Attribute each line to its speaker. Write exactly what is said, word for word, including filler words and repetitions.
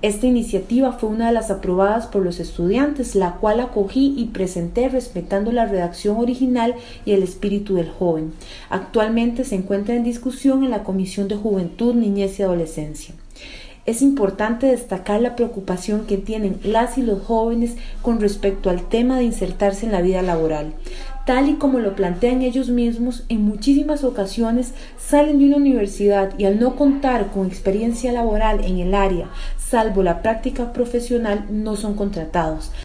Speaker 1: Esta iniciativa fue una de las aprobadas por los estudiantes, la cual acogí y presenté respetando la redacción original y el espíritu del joven. Actualmente se encuentra en discusión en la Comisión de Juventud, Niñez y Adolescencia. Es importante destacar la preocupación que tienen las y los jóvenes con respecto al tema de insertarse en la vida laboral. Tal y como lo plantean ellos mismos, en muchísimas ocasiones salen de una universidad y al no contar con experiencia laboral en el área, salvo la práctica profesional, no son contratados.